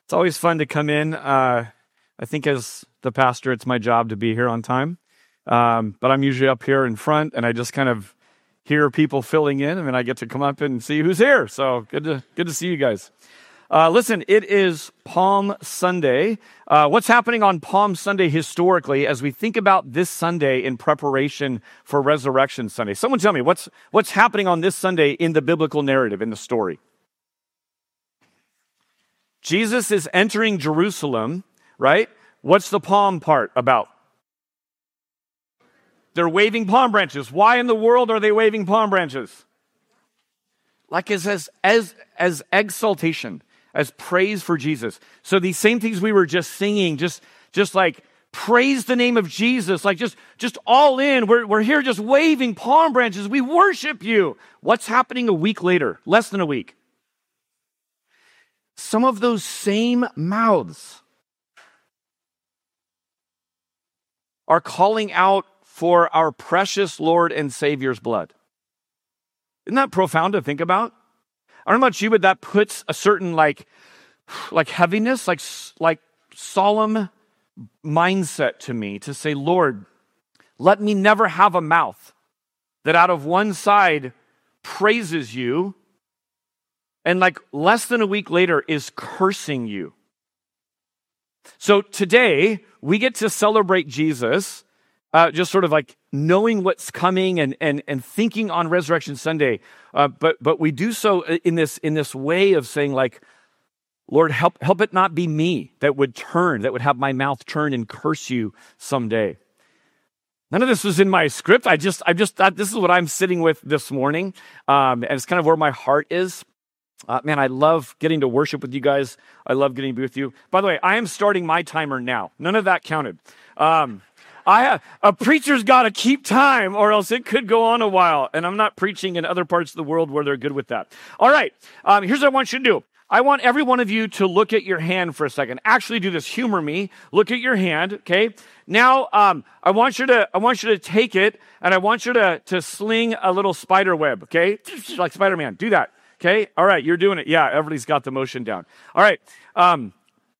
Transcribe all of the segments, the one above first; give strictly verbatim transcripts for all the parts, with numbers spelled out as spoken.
It's always fun to come in. Uh, I think as the pastor, it's my job to be here on time. Um, but I'm usually up here in front, and I just kind of hear people filling in, and then I get to come up and see who's here. So good to good to see you guys. Uh, listen, it is Palm Sunday. Uh, what's happening on Palm Sunday historically as we think about this Sunday in preparation for Resurrection Sunday? Someone tell me, what's what's happening on this Sunday in the biblical narrative, in the story? Jesus is entering Jerusalem, right? What's the palm part about? They're waving palm branches. Why in the world are they waving palm branches? Like as, as, as, as exaltation, as praise for Jesus. So these same things we were just singing, just, just like praise the name of Jesus, like just, just all in. We're, we're here just waving palm branches. We worship you. What's happening a week later? Less than a week. Some of those same mouths are calling out for our precious Lord and Savior's blood. Isn't that profound to think about? I don't know about you, but that puts a certain like, like heaviness, like, like solemn mindset to me to say, Lord, let me never have a mouth that out of one side praises you and like less than a week later is cursing you. So today, we get to celebrate Jesus, uh, just sort of like knowing what's coming and and and thinking on Resurrection Sunday. Uh, but but we do so in this in this way of saying like, Lord, help help it not be me that would turn, that would have my mouth turn and curse you someday. None of this was in my script. I just I just thought this is what I'm sitting with this morning, um, and it's kind of where my heart is. Uh, man, I love getting to worship with you guys. I love getting to be with you. By the way, I am starting my timer now. None of that counted. Um, I have, a preacher's got to keep time or else it could go on a while. And I'm not preaching in other parts of the world where they're good with that. All right, um, here's what I want you to do. I want every one of you to look at your hand for a second. Actually do this. Humor me. Look at your hand, okay? Now, um, I want you to I want you to take it, and I want you to, to sling a little spider web, okay? Like Spider-Man. Do that. Okay, all right, you're doing it. Yeah, everybody's got the motion down. All right, um,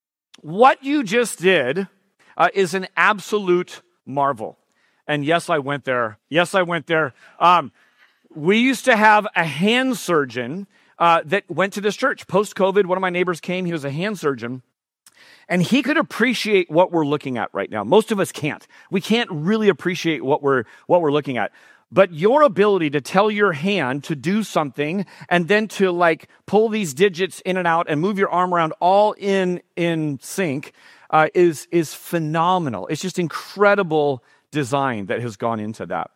what you just did uh, is an absolute marvel. And yes, I went there. Yes, I went there. Um, we used to have a hand surgeon uh, that went to this church. Post-COVID, one of my neighbors came. He was a hand surgeon. And he could appreciate what we're looking at right now. Most of us can't. We can't really appreciate what we're what we're looking at. But your ability to tell your hand to do something and then to like pull these digits in and out and move your arm around all in in sync uh, is is phenomenal. It's just incredible design that has gone into that.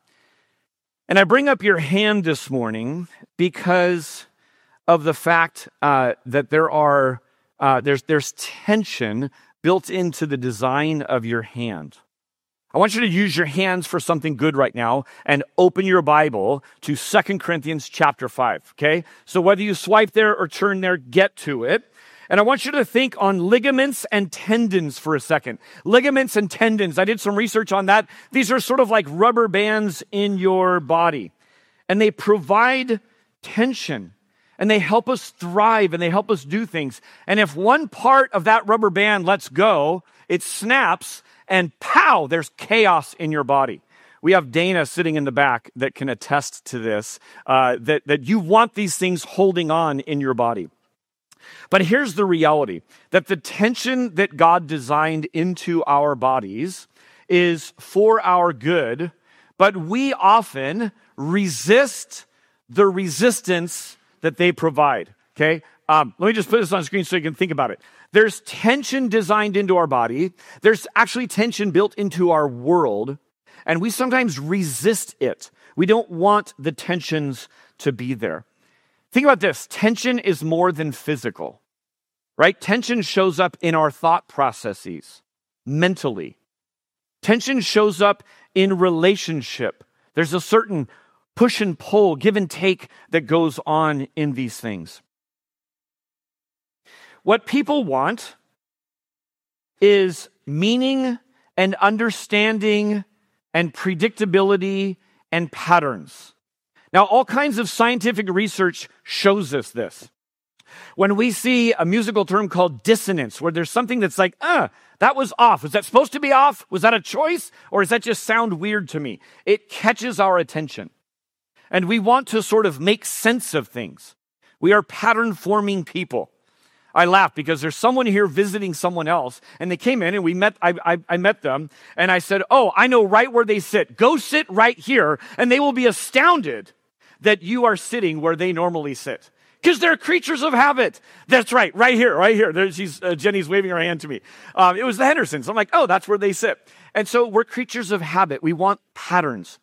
And I bring up your hand this morning because of the fact uh, that there are uh, there's there's tension built into the design of your hand. I want you to use your hands for something good right now and open your Bible to Second Corinthians chapter five, okay? So whether you swipe there or turn there, get to it. And I want you to think on ligaments and tendons for a second. Ligaments and tendons, I did some research on that. These are sort of like rubber bands in your body. And they provide tension. And they help us thrive and they help us do things. And if one part of that rubber band lets go, it snaps and pow, there's chaos in your body. We have Dana sitting in the back that can attest to this, uh, that, that you want these things holding on in your body. But here's the reality, that the tension that God designed into our bodies is for our good, but we often resist the resistance that they provide, okay? Um, let me just put this on the screen so you can think about it. There's tension designed into our body. There's actually tension built into our world, and we sometimes resist it. We don't want the tensions to be there. Think about this. Tension is more than physical, right? Tension shows up in our thought processes, mentally. Tension shows up in relationship. There's a certain push and pull, give and take that goes on in these things. What people want is meaning and understanding and predictability and patterns. Now, all kinds of scientific research shows us this. When we see a musical term called dissonance, where there's something that's like, uh, that was off. Was that supposed to be off? Was that a choice? Or does that just sound weird to me? It catches our attention. And we want to sort of make sense of things. We are pattern-forming people. I laugh because there's someone here visiting someone else, and they came in and we met, I, I, I met them, and I said, oh, I know right where they sit. Go sit right here, and they will be astounded that you are sitting where they normally sit. Because they're creatures of habit. That's right, right here, right here. There, she's, uh, Jenny's waving her hand to me. Um, it was the Hendersons. I'm like, oh, that's where they sit. And so we're creatures of habit. We want patterns.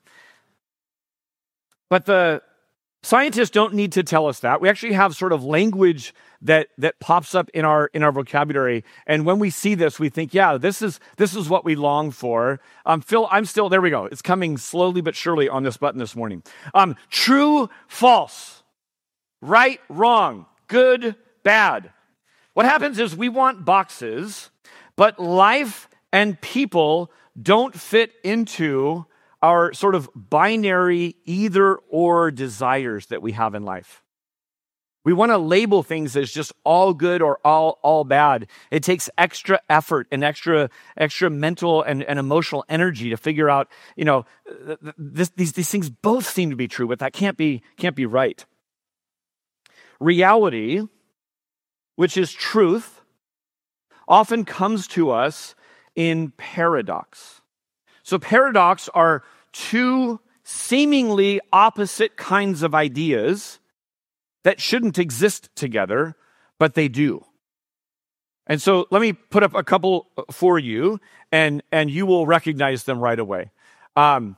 But the scientists don't need to tell us that. We actually have sort of language that that pops up in our in our vocabulary. And when we see this, we think, yeah, this is this is what we long for. Um, Phil, I'm still, there we go. It's coming slowly but surely on this button this morning. Um, true, false, right, wrong, good, bad. What happens is we want boxes, but life and people don't fit into our sort of binary either or desires that we have in life. We want to label things as just all good or all, all bad. It takes extra effort and extra, extra mental and, and emotional energy to figure out, you know, this, these, these things both seem to be true, but that can't be, can't be right. Reality, which is truth, often comes to us in paradox. So paradox are two seemingly opposite kinds of ideas that shouldn't exist together, but they do. And so let me put up a couple for you, and, and you will recognize them right away. Um,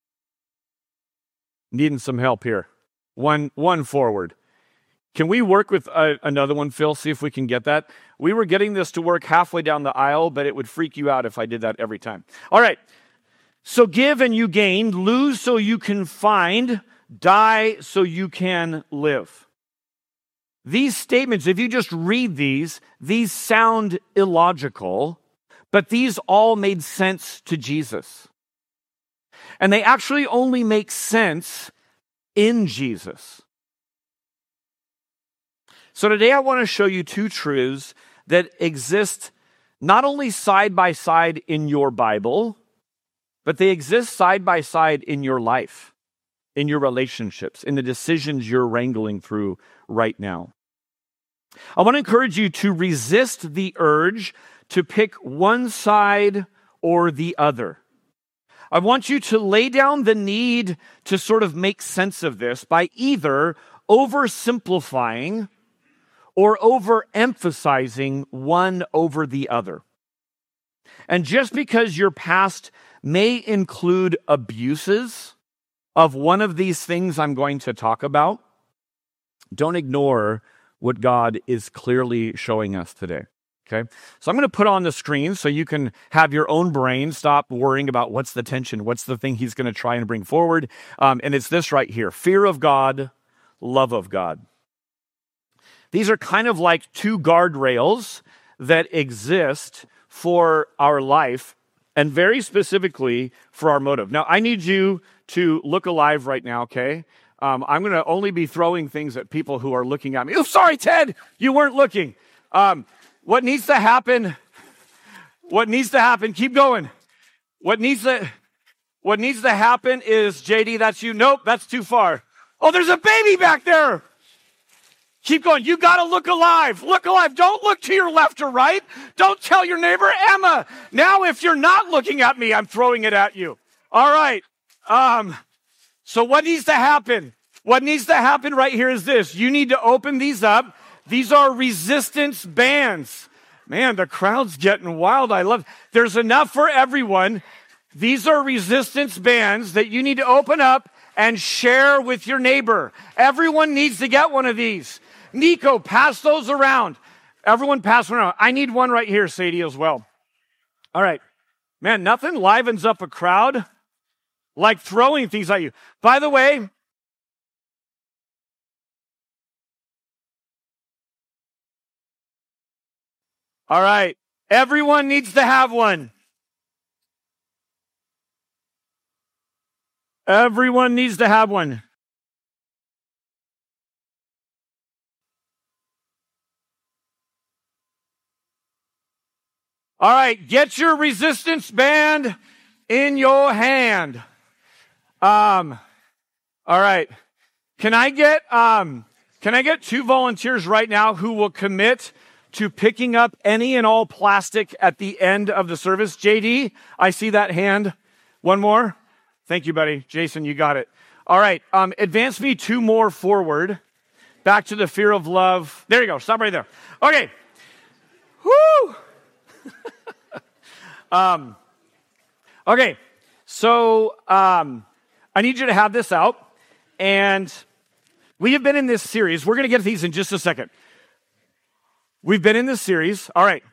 needing some help here. One, one forward. Can we work with uh, another one, Phil? See if we can get that. We were getting this to work halfway down the aisle, but it would freak you out if I did that every time. All right. So give and you gain, lose so you can find, die so you can live. These statements, if you just read these, these sound illogical, but these all made sense to Jesus. And they actually only make sense in Jesus. So today I want to show you two truths that exist not only side by side in your Bible, but they exist side by side in your life, in your relationships, in the decisions you're wrangling through right now. I want to encourage you to resist the urge to pick one side or the other. I want you to lay down the need to sort of make sense of this by either oversimplifying or overemphasizing one over the other. And just because your past may include abuses of one of these things I'm going to talk about, don't ignore what God is clearly showing us today. Okay? So I'm going to put on the screen so you can have your own brain stop worrying about what's the tension, what's the thing he's going to try and bring forward. Um, and it's this right here: fear of God, love of God. These are kind of like two guardrails that exist for our life and very specifically for our motive. Now, I need you to look alive right now, okay? Um, I'm going to only be throwing things at people who are looking at me. Oh, sorry, Ted, you weren't looking. Um, what needs to happen, what needs to happen, keep going. What needs to, what needs to happen is, J D, that's you. Nope, that's too far. Oh, there's a baby back there. Keep going. You got to look alive. Look alive. Don't look to your left or right. Don't tell your neighbor, Emma. Now, if you're not looking at me, I'm throwing it at you. All right. Um, so what needs to happen? What needs to happen right here is this. You need to open these up. These are resistance bands. Man, the crowd's getting wild. I love it. There's enough for everyone. These are resistance bands that you need to open up and share with your neighbor. Everyone needs to get one of these. Nico, pass those around. Everyone pass one around. I need one right here, Sadie, as well. All right. Man, nothing livens up a crowd like throwing things at you. By the way, all right, everyone needs to have one. Everyone needs to have one. All right, get your resistance band in your hand. Um, all right. Can I get um can I get two volunteers right now who will commit to picking up any and all plastic at the end of the service? J D, I see that hand. One more. Thank you, buddy. Jason, you got it. All right. Um, advance me two more forward. Back to the fear of love. There you go. Stop right there. Okay. Woo! um, okay. So um, I need you to have this out. And we have been in this series. We're going to get to these in just a second. We've been in this series. All right.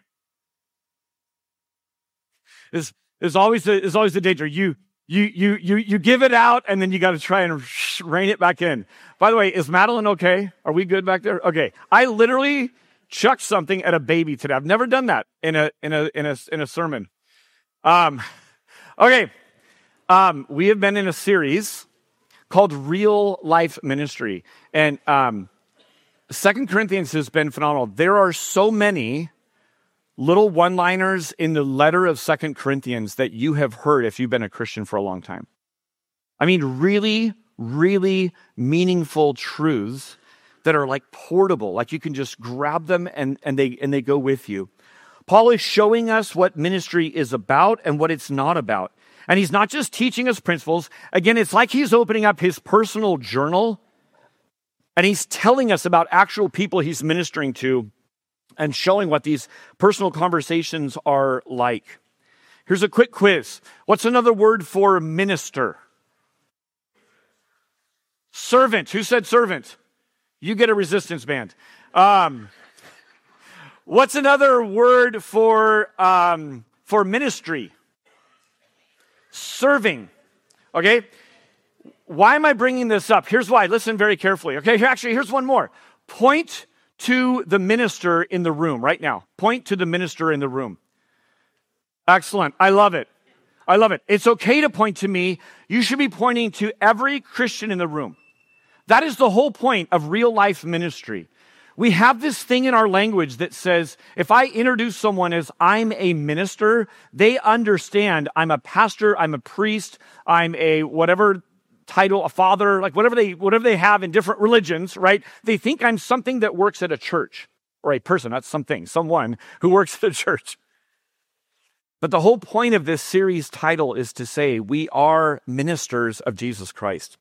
There's, there's always the, there's always the danger. You, you, you, you, you give it out, and then you got to try and rein it back in. By the way, is Madeline okay? Are we good back there? Okay. I literally chucked something at a baby today. I've never done that in a in a in a in a sermon. Um, okay. Um, we have been in a series called Real Life Ministry, and um, Second Corinthians has been phenomenal. There are so many little one-liners in the letter of Second Corinthians that you have heard if you've been a Christian for a long time. I mean, really, really meaningful truths that are like portable, like you can just grab them and, and they and they go with you. Paul is showing us what ministry is about and what it's not about. And he's not just teaching us principles. Again, it's like he's opening up his personal journal and he's telling us about actual people he's ministering to and showing what these personal conversations are like. Here's a quick quiz. What's another word for minister? Servant. Who said servant? You get a resistance band. Um, what's another word for um, for ministry? Serving. Okay? Why am I bringing this up? Here's why. Listen very carefully. Okay? Actually, here's one more. Point to the minister in the room right now. Point to the minister in the room. Excellent. I love it. I love it. It's okay to point to me. You should be pointing to every Christian in the room. That is the whole point of real life ministry. We have this thing in our language that says, if I introduce someone as I'm a minister, they understand I'm a pastor, I'm a priest, I'm a whatever title, a father, like whatever they whatever they have in different religions, right? They think I'm something that works at a church, or a person, not something, someone who works at a church. But the whole point of this series title is to say we are ministers of Jesus Christ.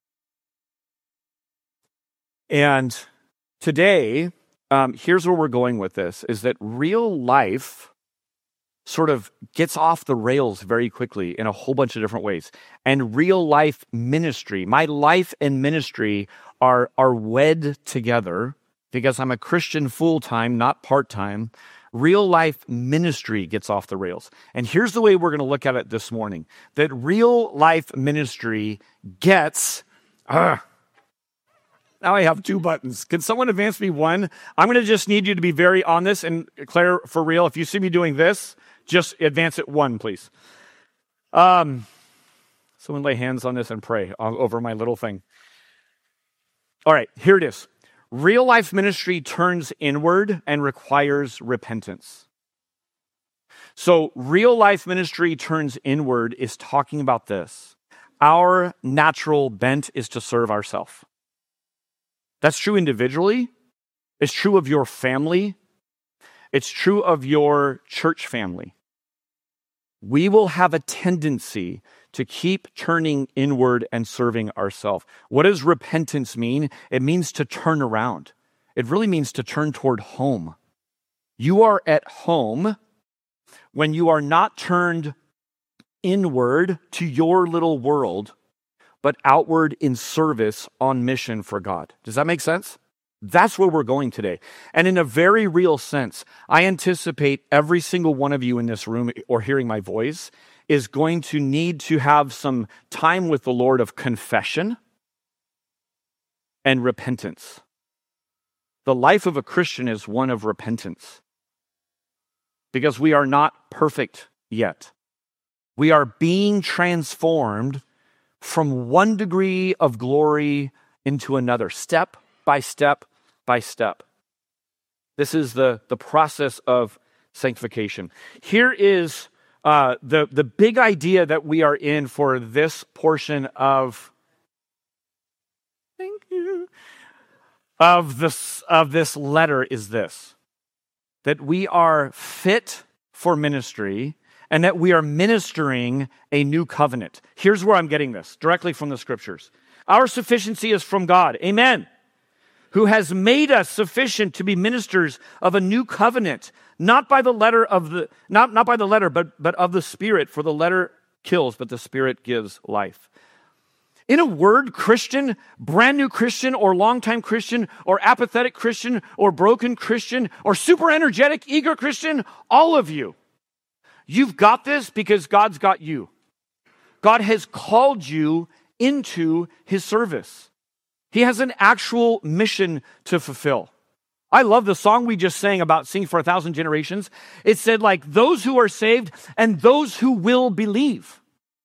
And today, um, here's where we're going with this, is that real life sort of gets off the rails very quickly in a whole bunch of different ways. And real life ministry, my life and ministry are, are wed together because I'm a Christian full-time, not part-time. Real life ministry gets off the rails. And here's the way we're going to look at it this morning, that real life ministry gets... Uh, Now I have two buttons. Can someone advance me one? I'm going to just need you to be very on this. And Claire, for real, if you see me doing this, just advance it one, please. Um, someone lay hands on this and pray over my little thing. All right, here it is. Real life ministry turns inward and requires repentance. So real life ministry turns inward is talking about this. Our natural bent is to serve ourselves. That's true individually. It's true of your family. It's true of your church family. We will have a tendency to keep turning inward and serving ourselves. What does repentance mean? It means to turn around. It really means to turn toward home. You are at home when you are not turned inward to your little world, but outward in service on mission for God. Does that make sense? That's where we're going today. And in a very real sense, I anticipate every single one of you in this room or hearing my voice is going to need to have some time with the Lord of confession and repentance. The life of a Christian is one of repentance because we are not perfect yet. We are being transformed from one degree of glory into another, step by step by step. This is the, the process of sanctification. Here is uh, the, the big idea that we are in for this portion of, thank you, of this, of this letter is this, that we are fit for ministry and that we are ministering a new covenant. Here's where I'm getting this, directly from the scriptures. Our sufficiency is from God. Amen. Who has made us sufficient to be ministers of a new covenant, not by the letter of the not, not by the letter, but, but of the Spirit, for the letter kills, but the Spirit gives life. In a word, Christian, brand new Christian, or longtime Christian, or apathetic Christian, or broken Christian, or super energetic, eager Christian, all of you, you've got this because God's got you. God has called you into his service. He has an actual mission to fulfill. I love the song we just sang about singing for a thousand generations. It said like, those who are saved and those who will believe.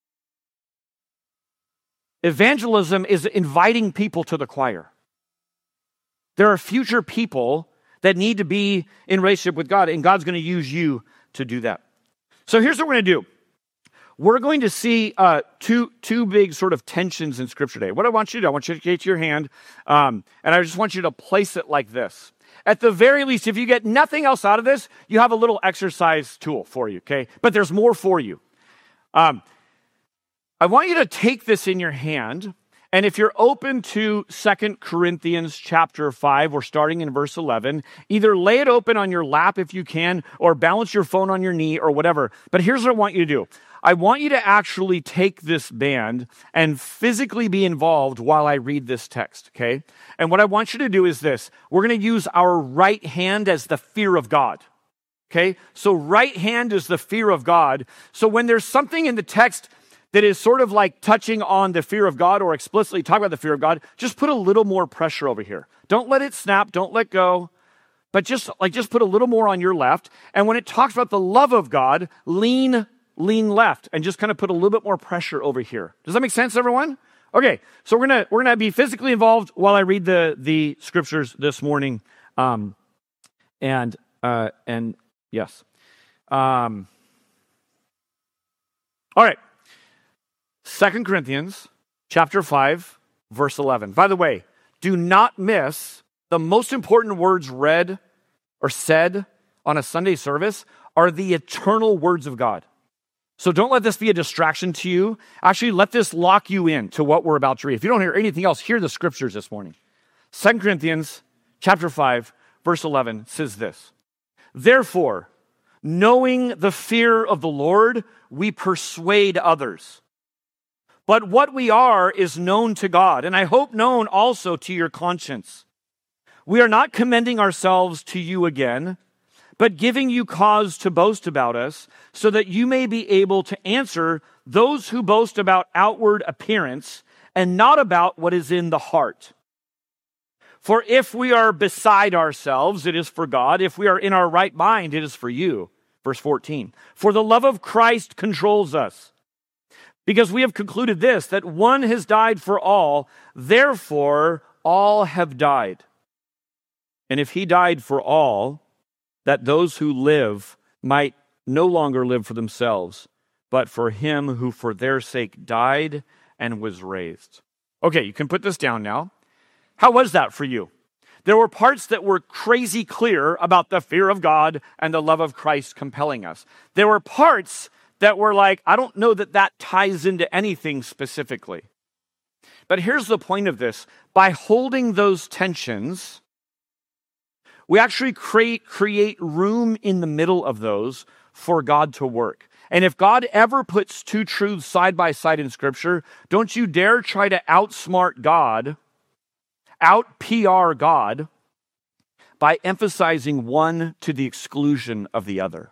Evangelism is inviting people to the choir. There are future people that need to be in relationship with God, and God's going to use you to do that. So here's what we're going to do. We're going to see uh, two two big sort of tensions in Scripture today. What I want you to do, I want you to take your hand, um, and I just want you to place it like this. At the very least, if you get nothing else out of this, you have a little exercise tool for you, okay? But there's more for you. Um, I want you to take this in your hand, and if you're open to Second Corinthians chapter five, we're starting in verse eleven, either lay it open on your lap if you can, or balance your phone on your knee, or whatever. But here's what I want you to do. I want you to actually take this band and physically be involved while I read this text, okay? And what I want you to do is this. We're going to use our right hand as the fear of God, okay? So right hand is the fear of God. So when there's something in the text that is sort of like touching on the fear of God or explicitly talk about the fear of God, just put a little more pressure over here. Don't let it snap. Don't let go. But just like just put a little more on your left. And when it talks about the love of God, lean lean left and just kind of put a little bit more pressure over here. Does that make sense, everyone? Okay, so we're gonna we're gonna be physically involved while I read the the scriptures this morning, um, and uh, and yes, um, all right. Second Corinthians chapter five, verse eleven. By the way, do not miss the most important words read or said on a Sunday service are the eternal words of God. So don't let this be a distraction to you. Actually, let this lock you in to what we're about to read. If you don't hear anything else, hear the scriptures this morning. Second Corinthians chapter five, verse eleven says this. Therefore, knowing the fear of the Lord, we persuade others. But what we are is known to God, and I hope known also to your conscience. We are not commending ourselves to you again, but giving you cause to boast about us, so that you may be able to answer those who boast about outward appearance and not about what is in the heart. For if we are beside ourselves, it is for God. If we are in our right mind, it is for you. Verse fourteen. For the love of Christ controls us, because we have concluded this, that one has died for all, therefore all have died. And if he died for all, that those who live might no longer live for themselves, but for him who for their sake died and was raised. Okay, you can put this down now. How was that for you? There were parts that were crazy clear about the fear of God and the love of Christ compelling us. There were parts that were like, I don't know that that ties into anything specifically. But here's the point of this. By holding those tensions, we actually create, create room in the middle of those for God to work. And if God ever puts two truths side by side in Scripture, don't you dare try to outsmart God, out-P R God, by emphasizing one to the exclusion of the other.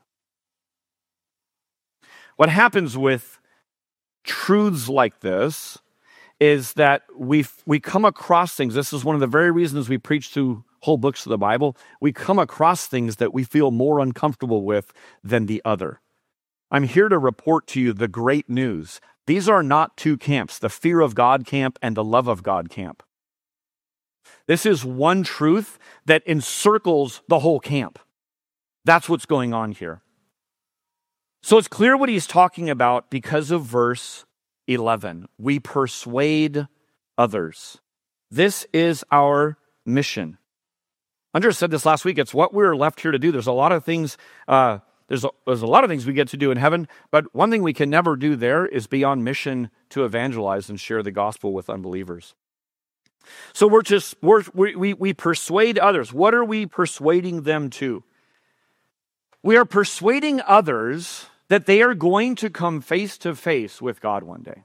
What happens with truths like this is that we we come across things. This is one of the very reasons we preach through whole books of the Bible. We come across things that we feel more uncomfortable with than the other. I'm here to report to you the great news. These are not two camps, the fear of God camp and the love of God camp. This is one truth that encircles the whole camp. That's what's going on here. So it's clear what he's talking about because of verse eleven. We persuade others. This is our mission. Andrea said this last week. It's what we're left here to do. There's a lot of things. Uh, there's a, there's a lot of things we get to do in heaven, but one thing we can never do there is be on mission to evangelize and share the gospel with unbelievers. So we're just we're, we we we persuade others. What are we persuading them to? We are persuading others that they are going to come face to face with God one day.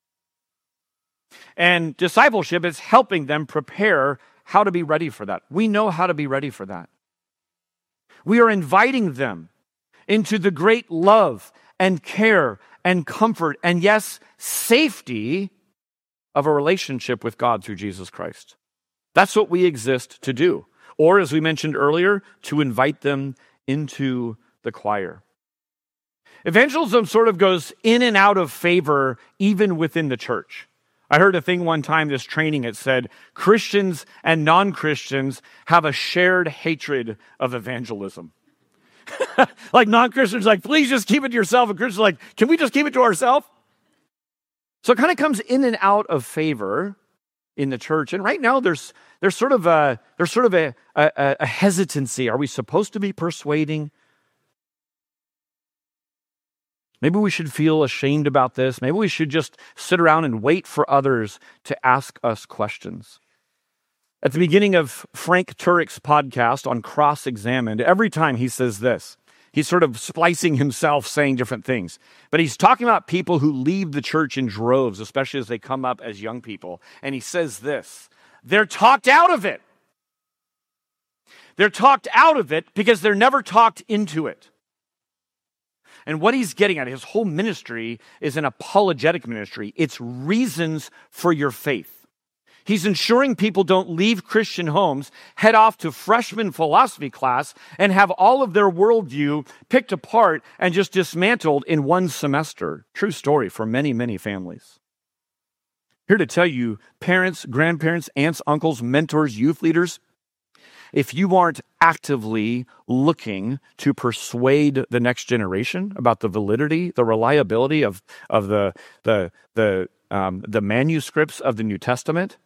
And discipleship is helping them prepare how to be ready for that. We know how to be ready for that. We are inviting them into the great love and care and comfort and, yes, safety of a relationship with God through Jesus Christ. That's what we exist to do. Or, as we mentioned earlier, to invite them into the choir. Evangelism sort of goes in and out of favor even within the church. I heard a thing one time, this training, it said, Christians and non-Christians have a shared hatred of evangelism. Like non-Christians like, please just keep it to yourself. And Christians like, can we just keep it to ourselves? So it kind of comes in and out of favor in the church. And right now there's there's sort of a there's sort of a, a, a hesitancy. Are we supposed to be persuading? Maybe we should feel ashamed about this. Maybe we should just sit around and wait for others to ask us questions. At the beginning of Frank Turek's podcast on Cross-Examined, every time he says this, he's sort of splicing himself saying different things. But he's talking about people who leave the church in droves, especially as they come up as young people. And he says this, they're talked out of it. They're talked out of it because they're never talked into it. And what he's getting at, his whole ministry is an apologetic ministry. It's reasons for your faith. He's ensuring people don't leave Christian homes, head off to freshman philosophy class, and have all of their worldview picked apart and just dismantled in one semester. True story for many, many families. Here to tell you, parents, grandparents, aunts, uncles, mentors, youth leaders, if you aren't actively looking to persuade the next generation about the validity, the reliability of, of the, the, the, um, the manuscripts of the New Testament,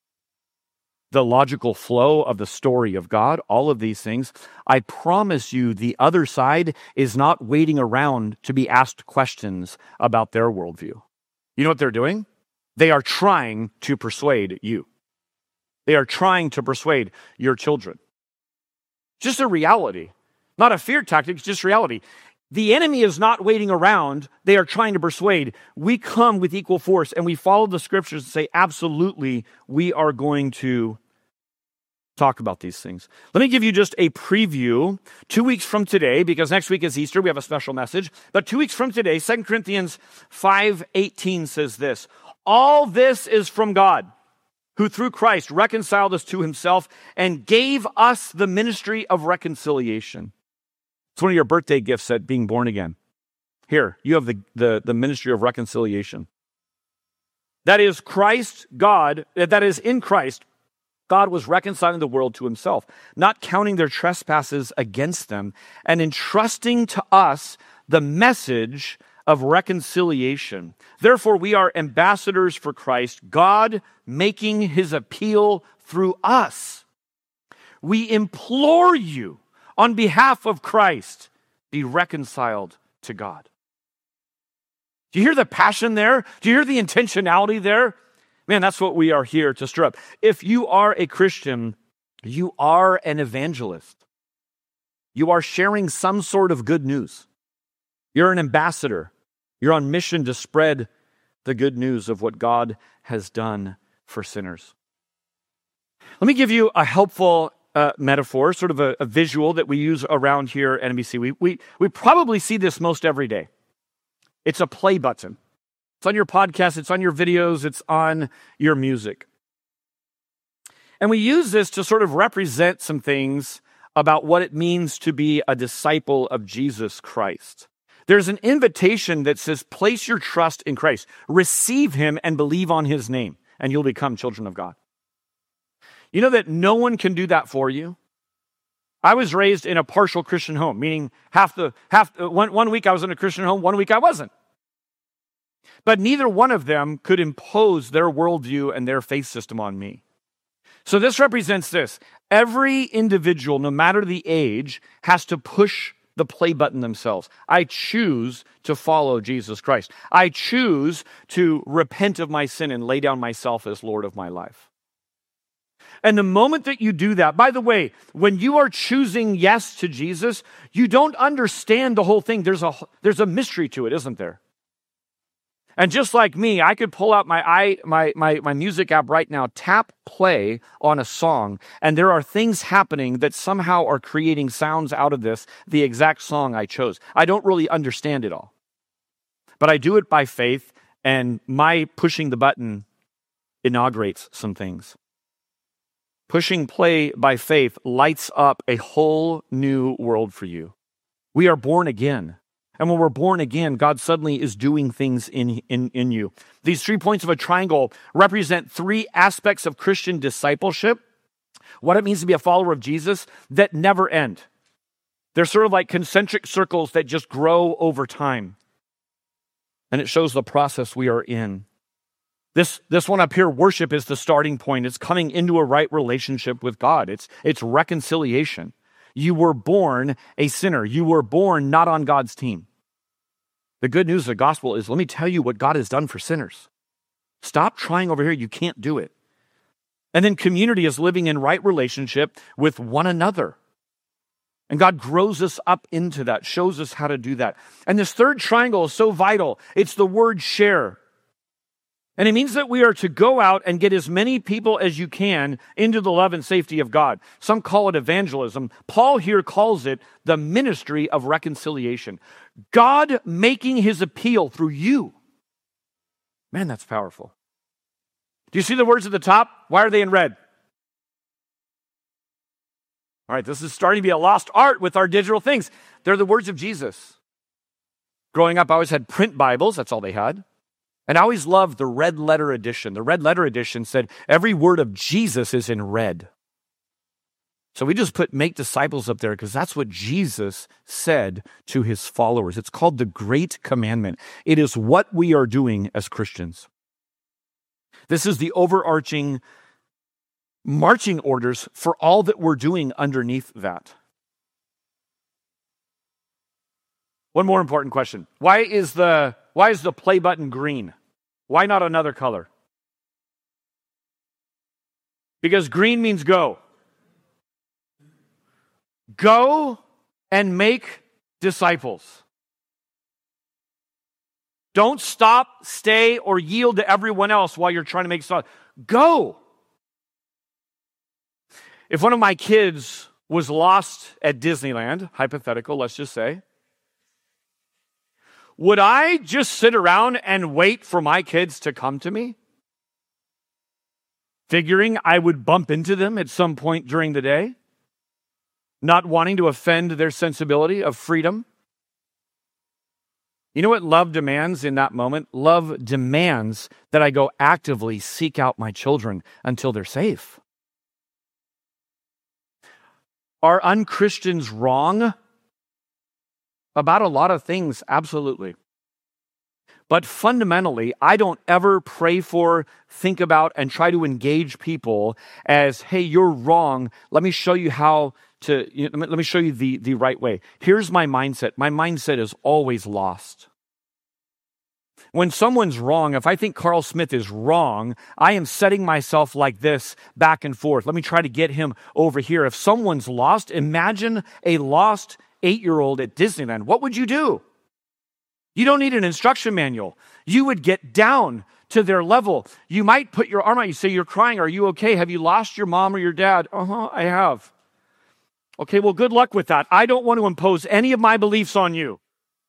the logical flow of the story of God, all of these things, I promise you the other side is not waiting around to be asked questions about their worldview. You know what they're doing? They are trying to persuade you. They are trying to persuade your children. Just a reality, not a fear tactic, it's just reality. The enemy is not waiting around. They are trying to persuade. We come with equal force and we follow the scriptures and say, absolutely, we are going to talk about these things. Let me give you just a preview. Two weeks from today, because next week is Easter, we have a special message. But two weeks from today, Second Corinthians five eighteen says this, all this is from God, who through Christ reconciled us to himself and gave us the ministry of reconciliation. It's one of your birthday gifts at being born again. Here, you have the, the, the ministry of reconciliation. That is Christ, God, that is in Christ, God was reconciling the world to himself, not counting their trespasses against them, and entrusting to us the message of reconciliation. Therefore, we are ambassadors for Christ, God making his appeal through us. We implore you, on behalf of Christ, be reconciled to God. Do you hear the passion there? Do you hear the intentionality there? Man, that's what we are here to stir up. If you are a Christian, you are an evangelist. You are sharing some sort of good news. You're an ambassador. You're on mission to spread the good news of what God has done for sinners. Let me give you a helpful uh, metaphor, sort of a, a visual that we use around here at N B C. We, we, we probably see this most every day. It's a play button. It's on your podcast, it's on your videos, it's on your music. And we use this to sort of represent some things about what it means to be a disciple of Jesus Christ. There's an invitation that says, place your trust in Christ. Receive him and believe on his name, and you'll become children of God. You know that no one can do that for you? I was raised in a partial Christian home, meaning half the half one, one week I was in a Christian home, one week I wasn't. But neither one of them could impose their worldview and their faith system on me. So this represents this. Every individual, no matter the age, has to push the play button themselves. I choose to follow Jesus Christ. I choose to repent of my sin and lay down myself as Lord of my life. And the moment that you do that, by the way, when you are choosing yes to Jesus, you don't understand the whole thing. There's a, there's a mystery to it, isn't there? And just like me, I could pull out my, i my, my, my music app right now, tap play on a song, and there are things happening that somehow are creating sounds out of this, the exact song I chose. I don't really understand it all. But I do it by faith, and my pushing the button inaugurates some things. Pushing play by faith lights up a whole new world for you. We are born again. And when we're born again, God suddenly is doing things in, in, in you. These three points of a triangle represent three aspects of Christian discipleship, what it means to be a follower of Jesus, that never end. They're sort of like concentric circles that just grow over time. And it shows the process we are in. This, this one up here, worship, is the starting point. It's coming into a right relationship with God. It's, it's reconciliation. You were born a sinner. You were born not on God's team. The good news of the gospel is, let me tell you what God has done for sinners. Stop trying over here. You can't do it. And then community is living in right relationship with one another. And God grows us up into that, shows us how to do that. And this third triangle is so vital. It's the word share. And it means that we are to go out and get as many people as you can into the love and safety of God. Some call it evangelism. Paul here calls it the ministry of reconciliation. God making his appeal through you. Man, that's powerful. Do you see the words at the top? Why are they in red? All right, this is starting to be a lost art with our digital things. They're the words of Jesus. Growing up, I always had print Bibles. That's all they had. And I always loved the red letter edition. The red letter edition said every word of Jesus is in red. So we just put make disciples up there because that's what Jesus said to his followers. It's called the Great Commandment. It is what we are doing as Christians. This is the overarching marching orders for all that we're doing underneath that. One more important question. Why is the Why is the play button green? Why not another color? Because green means go. Go and make disciples. Don't stop, stay, or yield to everyone else while you're trying to make disciples. Go. If one of my kids was lost at Disneyland, hypothetical, let's just say, would I just sit around and wait for my kids to come to me? Figuring I would bump into them at some point during the day? Not wanting to offend their sensibility of freedom? You know what love demands in that moment? Love demands that I go actively seek out my children until they're safe. Are unchristians wrong about a lot of things? Absolutely. But fundamentally, I don't ever pray for, think about, and try to engage people as, hey, you're wrong. Let me show you how to, you know, let me show you the, the right way. Here's my mindset. My mindset is always lost. When someone's wrong, if I think Carl Smith is wrong, I am setting myself like this back and forth. Let me try to get him over here. If someone's lost, imagine a lost eight-year-old at Disneyland. What would you do? You don't need an instruction manual. You would get down to their level. You might put your arm out. You say, you're crying. Are you okay? Have you lost your mom or your dad? Uh-huh, I have. Okay, well, good luck with that. I don't want to impose any of my beliefs on you.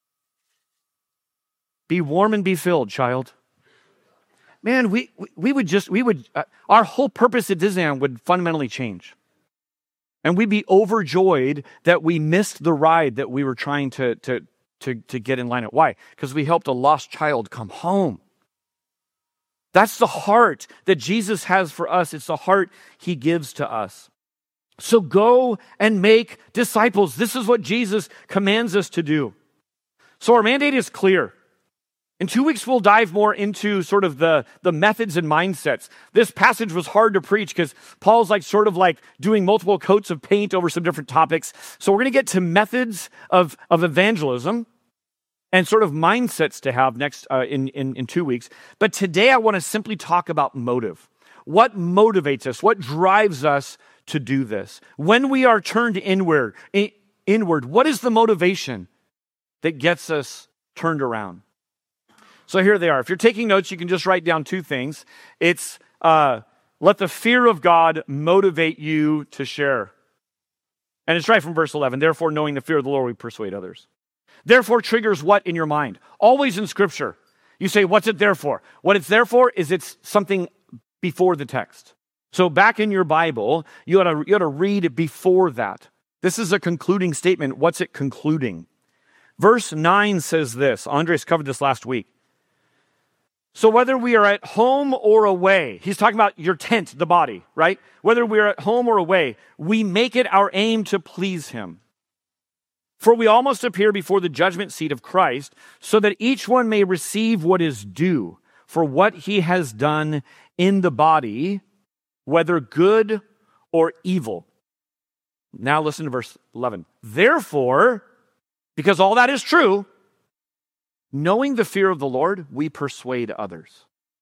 Be warm and be filled, child. Man, we we would just, we would, uh, our whole purpose at Disneyland would fundamentally change. And we'd be overjoyed that we missed the ride that we were trying to, to, to, to get in line at. Why? Because we helped a lost child come home. That's the heart that Jesus has for us. It's the heart he gives to us. So go and make disciples. This is what Jesus commands us to do. So our mandate is clear. In two weeks, we'll dive more into sort of the, the methods and mindsets. This passage was hard to preach because Paul's like sort of like doing multiple coats of paint over some different topics. So we're going to get to methods of, of evangelism and sort of mindsets to have next uh, in, in, in two weeks. But today I want to simply talk about motive. What motivates us? What drives us to do this? When we are turned inward, in, inward, what is the motivation that gets us turned around? So here they are. If you're taking notes, you can just write down two things. It's uh, let the fear of God motivate you to share. And it's right from verse eleven. Therefore, knowing the fear of the Lord, we persuade others. Therefore triggers what in your mind? Always in Scripture. You say, what's it there for? What it's there for is it's something before the text. So back in your Bible, you ought to, you ought to read before that. This is a concluding statement. What's it concluding? Verse nine says this. Andres covered this last week. So whether we are at home or away, he's talking about your tent, the body, right? Whether we are at home or away, we make it our aim to please him. For we all must appear before the judgment seat of Christ, so that each one may receive what is due for what he has done in the body, whether good or evil. Now listen to verse eleven. Therefore, because all that is true, knowing the fear of the Lord, we persuade others.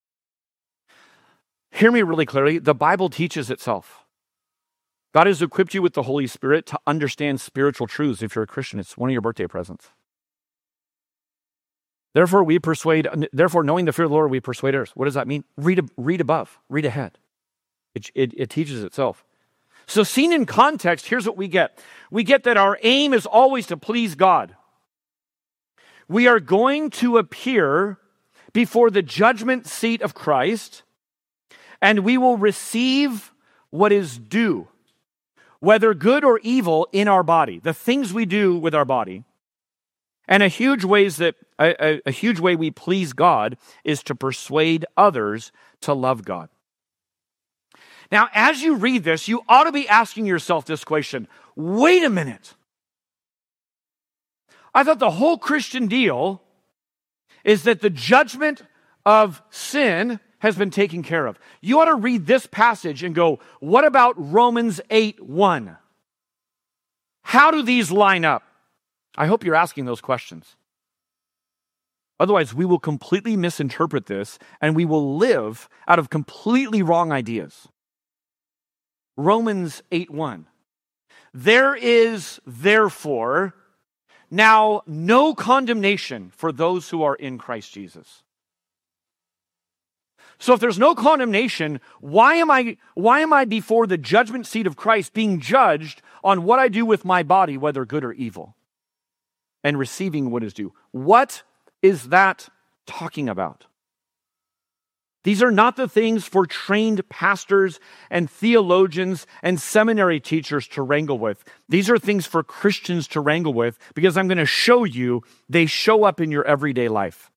Hear me really clearly. The Bible teaches itself. God has equipped you with the Holy Spirit to understand spiritual truths. If you're a Christian, it's one of your birthday presents. Therefore, we persuade, therefore, knowing the fear of the Lord, we persuade others. What does that mean? Read, read above, read ahead. It, it, it teaches itself. So seen in context, here's what we get. We get that our aim is always to please God. We are going to appear before the judgment seat of Christ, and we will receive what is due, whether good or evil, in our body, the things we do with our body. And a huge ways that a, a, a huge way we please God is to persuade others to love God. Now, as you read this, you ought to be asking yourself this question. Wait a minute. I thought the whole Christian deal is that the judgment of sin has been taken care of. You ought to read this passage and go, what about Romans eight one? How do these line up? I hope you're asking those questions. Otherwise, we will completely misinterpret this and we will live out of completely wrong ideas. Romans eight one. There is therefore now no condemnation for those who are in Christ Jesus. So if there's no condemnation, why am I why am I before the judgment seat of Christ being judged on what I do with my body, whether good or evil, and receiving what is due? What is that talking about? These are not the things for trained pastors and theologians and seminary teachers to wrangle with. These are things for Christians to wrangle with, because I'm going to show you they show up in your everyday life.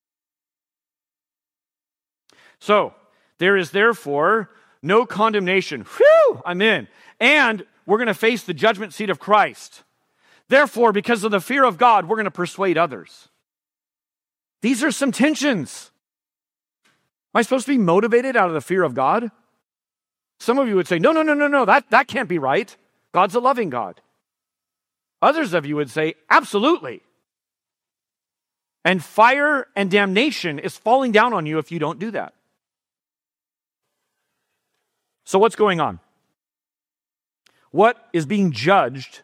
So, there is therefore no condemnation. Whew, I'm in. And we're going to face the judgment seat of Christ. Therefore, because of the fear of God, we're going to persuade others. These are some tensions. Am I supposed to be motivated out of the fear of God? Some of you would say, no, no, no, no, no, that, that can't be right. God's a loving God. Others of you would say, absolutely. And fire and damnation is falling down on you if you don't do that. So what's going on? What is being judged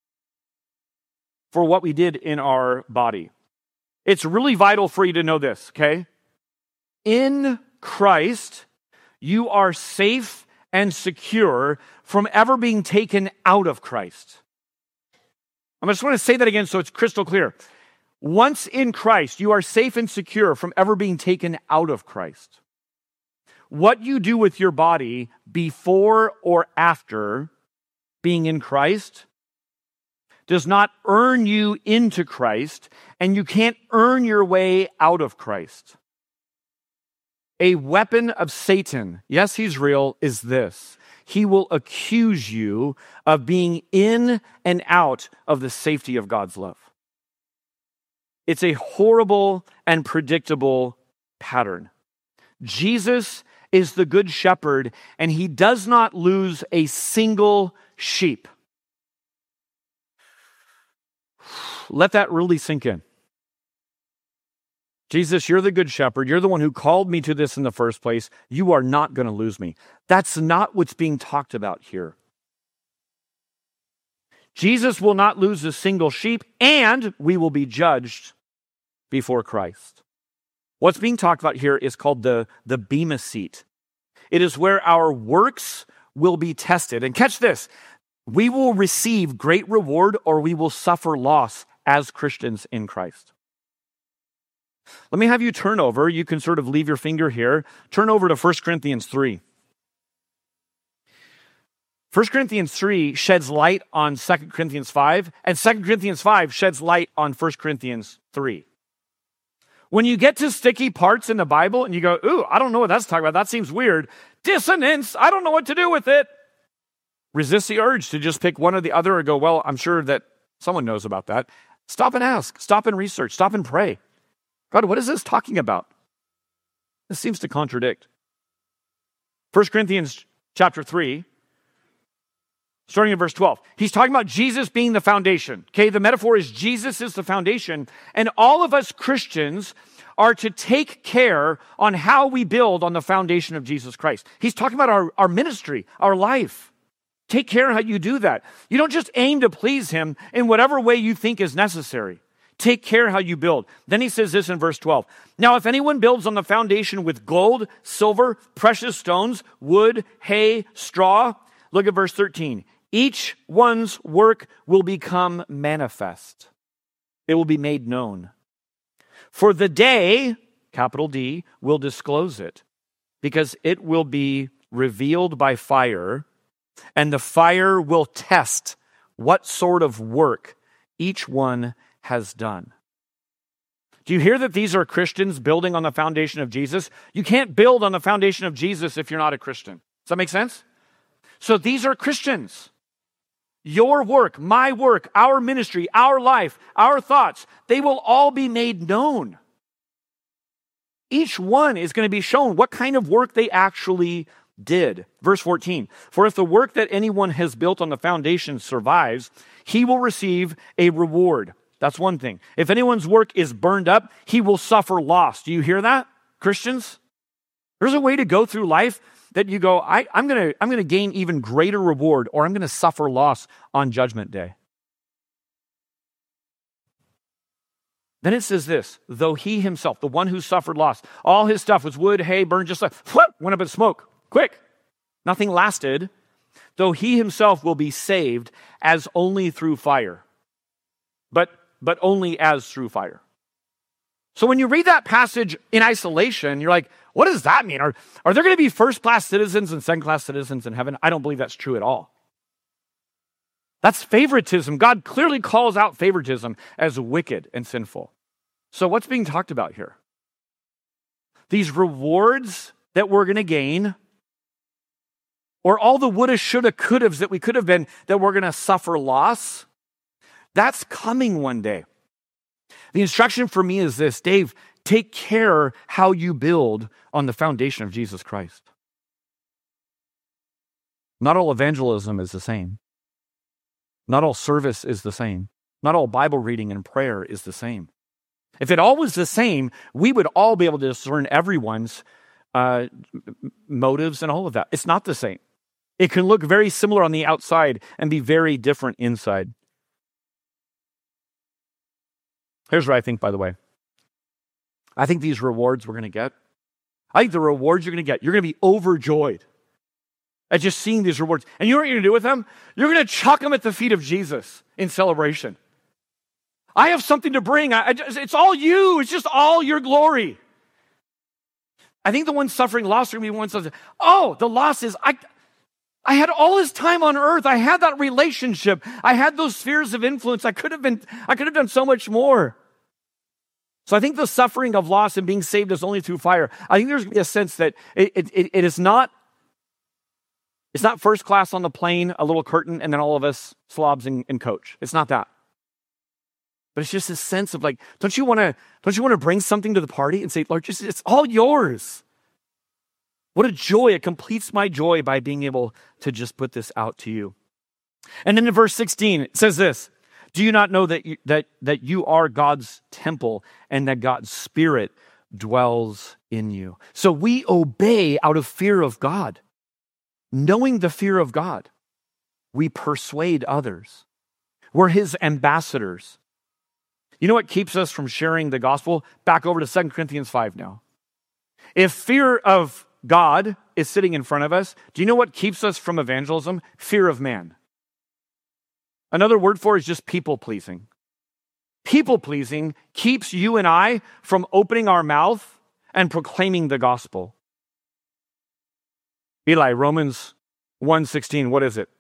for what we did in our body? It's really vital for you to know this, okay? In Christ, you are safe and secure from ever being taken out of Christ. I just want to say that again so it's crystal clear. Once in Christ, you are safe and secure from ever being taken out of Christ. What you do with your body before or after being in Christ does not earn you into Christ, and you can't earn your way out of Christ. A weapon of Satan, yes, he's real, is this. he will accuse you of being in and out of the safety of God's love. It's a horrible and predictable pattern. Jesus is the good shepherd, and he does not lose a single sheep. Let that really sink in. Jesus, you're the good shepherd. You're the one who called me to this in the first place. You are not going to lose me. That's not what's being talked about here. Jesus will not lose a single sheep, and we will be judged before Christ. What's being talked about here is called the, the Bema seat. It is where our works will be tested. And catch this, we will receive great reward or we will suffer loss as Christians in Christ. Let me have you turn over. You can sort of leave your finger here. Turn over to First Corinthians three. First Corinthians three sheds light on Second Corinthians five, and Second Corinthians five sheds light on First Corinthians three. When you get to sticky parts in the Bible and you go, ooh, I don't know what that's talking about. That seems weird. Dissonance. I don't know what to do with it. Resist the urge to just pick one or the other or go, well, I'm sure that someone knows about that. Stop and ask. Stop and research. Stop and pray. God, what is this talking about? This seems to contradict. First Corinthians chapter three, starting in verse twelve. He's talking about Jesus being the foundation. Okay, the metaphor is Jesus is the foundation, and all of us Christians are to take care on how we build on the foundation of Jesus Christ. He's talking about our, our ministry, our life. Take care how you do that. You don't just aim to please him in whatever way you think is necessary. Take care how you build. Then he says this in verse twelve. Now, if anyone builds on the foundation with gold, silver, precious stones, wood, hay, straw, look at verse thirteen. Each one's work will become manifest. It will be made known. For the day, capital D, will disclose it, because it will be revealed by fire, and the fire will test what sort of work each one has done. Do you hear that these are Christians building on the foundation of Jesus? You can't build on the foundation of Jesus if you're not a Christian. Does that make sense? So these are Christians. Your work, my work, our ministry, our life, our thoughts, they will all be made known. Each one is going to be shown what kind of work they actually did. Verse fourteen, for if the work that anyone has built on the foundation survives, he will receive a reward. That's one thing. If anyone's work is burned up, he will suffer loss. Do you hear that, Christians? There's a way to go through life that you go, I, I'm going to I'm going to gain even greater reward, or I'm going to suffer loss on Judgment Day. Then it says this, though he himself, the one who suffered loss, all his stuff was wood, hay, burned, just like, whoop, went up in smoke, quick. Nothing lasted, though he himself will be saved as only through fire. But but only as through fire. So when you read that passage in isolation, you're like, what does that mean? Are, are there going to be first-class citizens and second-class citizens in heaven? I don't believe that's true at all. That's favoritism. God clearly calls out favoritism as wicked and sinful. So what's being talked about here? These rewards that we're going to gain, or all the woulda, shoulda, couldas that we could have been, that we're going to suffer loss, that's coming one day. The instruction for me is this, Dave, take care how you build on the foundation of Jesus Christ. Not all evangelism is the same. Not all service is the same. Not all Bible reading and prayer is the same. If it all was the same, we would all be able to discern everyone's uh, motives and all of that. It's not the same. It can look very similar on the outside and be very different inside. Here's what I think, by the way. I think these rewards we're going to get, I think the rewards you're going to get, you're going to be overjoyed at just seeing these rewards. And you know what you're going to do with them? You're going to chuck them at the feet of Jesus in celebration. I have something to bring. I, I just, it's all you. It's just all your glory. I think the ones suffering loss are going to be ones that, oh, the loss is, I, I had all this time on earth. I had that relationship. I had those spheres of influence. I could have been, I could have done so much more. So I think the suffering of loss and being saved is only through fire. I think there's a sense that it, it, it is not It's not first class on the plane, a little curtain, and then all of us slobs and, and coach. It's not that. But it's just this sense of like, don't you want to, don't you want to bring something to the party and say, Lord, just, it's all yours. What a joy. It completes my joy by being able to just put this out to you. And then in verse sixteen, it says this, do you not know that you, that, that you are God's temple and that God's Spirit dwells in you? So we obey out of fear of God. Knowing the fear of God, we persuade others. We're his ambassadors. You know what keeps us from sharing the gospel? Back over to Second Corinthians five now. If fear of God is sitting in front of us, do you know what keeps us from evangelism? Fear of man. Another word for it is just people-pleasing. People-pleasing keeps you and I from opening our mouth and proclaiming the gospel. Eli, Romans one sixteen, what is it?